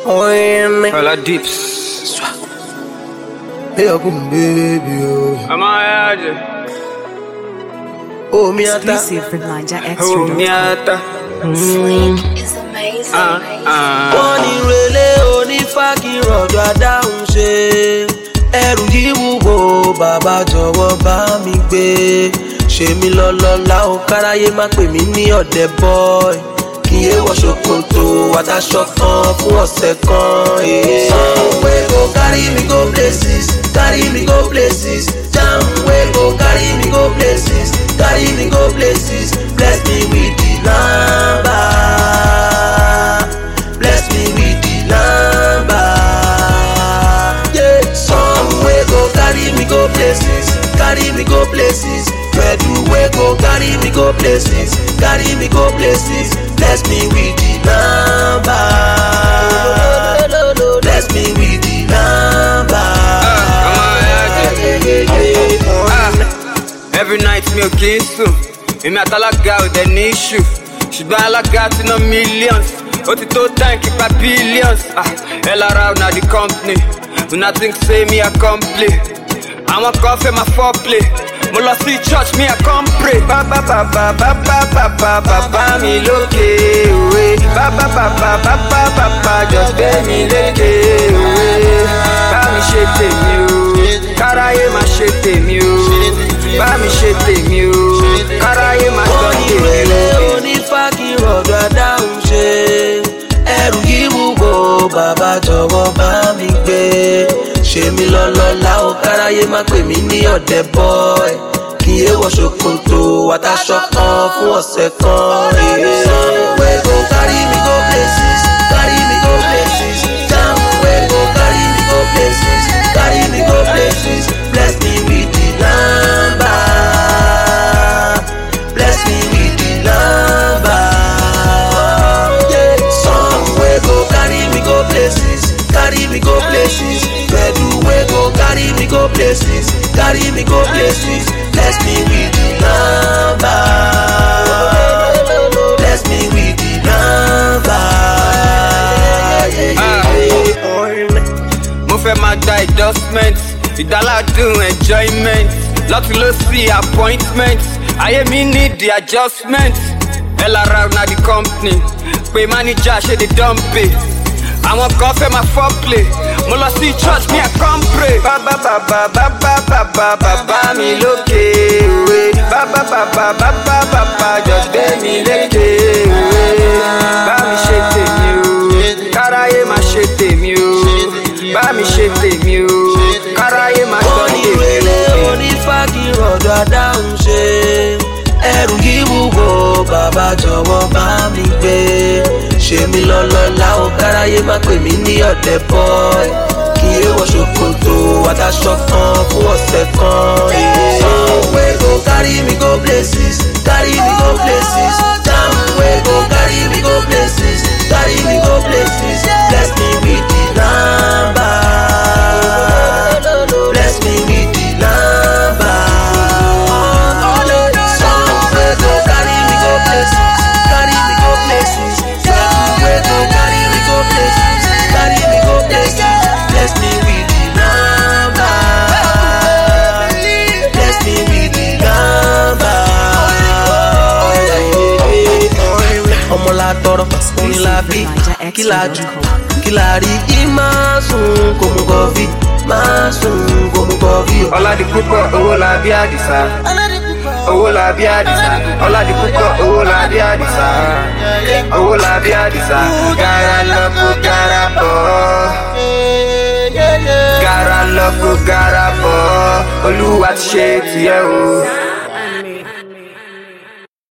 All our dips. Hey, baby, I'm out. oh, me ata. Exclusive from Oh, me ata. Sleep is amazing. Wọ́n ní relé onífàkì rọ̀jò adáhùn ṣe. Ẹrù yìí wúwo bàbá jọ̀wọ́ bá mi gbé. Ṣé mi lọ́lọ́lá o káráyé má pè mí ní ọ̀dẹ̀ boy. Kí yé wọ ṣòkòtò àtàṣọ kan fún ọ̀sẹ̀ kan. Some wey go carry me go places, carry me go places. Jam wey go carry me go places, carry me go places. Bless me with the number. Bless me with the number. Yeah. Some wey go carry me go places, carry me go places. Fedu wey go carry me go places, carry me go places. Bless me with the number. Bless me with the number. Every night me okay soon. Me atalaga with an issue. Ṣùgbọ́n alága ti ná millions. Ó ti tó time keep a billions. Hell around na the company. Una think say me a complain. Àwọn kan fẹ́ ma foreplay. Mo lọ sí church me a come pray. Bàbá mi lókè òwe. Bàbá just gbé mi lékè òwe. Bá mi ṣe tèmi o. Káráyé má ṣe tèmi o. Bá mi ṣe tèmi o. Káráyé má sọ tèmi o. Onírèlé onífàkì rọ̀jò adáhùn ṣe. Ẹrù yìí wúwo bàbá jọ̀wọ́ bá mi gbé. Ṣé mi lọ́lọ́lá o káráyé má pè mí ní ọ̀dẹ̀ boy. Kí yé wọ ṣòkòtò àtàṣọ kan fún ọ̀sẹ̀ kan. Some wey go carry me go places, carry me go places. Jam wey go carry me go places, carry me go places. Bless me with the number. Bless me with the number. Yeah. Some wey go carry me go places, carry me go places. Fedu wey go carry me go places, carry me go places. Bless me with the number. Bless me with the number. Mo fẹ́ máa gba endorsement, ìdáládùn enjoyment, lọ́tún ló sí appointment, ayé mi need the adjustment. Hell around na the company, pé manager ṣe dey dump it. Àwọn kan fẹ́ máa foreplay, mo lọ sí church me a come pray. Bàbá mi lókè òwe. Bàbá just gbé mi lékè òwe. Bá mi ṣe tèmi o. Káráyé má ṣe tèmi o. Bá mi ṣe tèmi o. Káráyé má sọ tèmi o. Onírèlé onífàkì rọ̀jò adáhùn ṣe. Ẹrù yìí wúwo bàbá jọ̀wọ́ bá mi gbé. Ṣé mi lọ́lọ́lá o káráyé má pè mí ní ọ̀dẹ̀ boy. Kí yé wọ ṣòkòtò àtàṣọ kan fún ọ̀sẹ̀ kan. Some wey go carry me go places, carry me go places. Jam wey go carry me go places, carry me go places. Bless me with the number. Bless me with the number. Some wey go carry me go places, carry me go places. Jam wey go carry me go places, carry me go places. Bless me with the number. Bless me with the number. Ọmọ la tọrọ, orin la bí, kí la jù, kí la rí. Kí máa sùn kò mú kọfí, máa sùn kò mú kọfí. Ọládì púpọ̀ owó la bí àdìsá. Owó la bí àdìsá. Ọládì púpọ̀ owó la bí àdìsá. Owó la bí àdìsá. Gara lọ kó gara bọ̀. Gara lọ kó gara bọ̀. Olúwa ti ṣe tiẹ̀ o.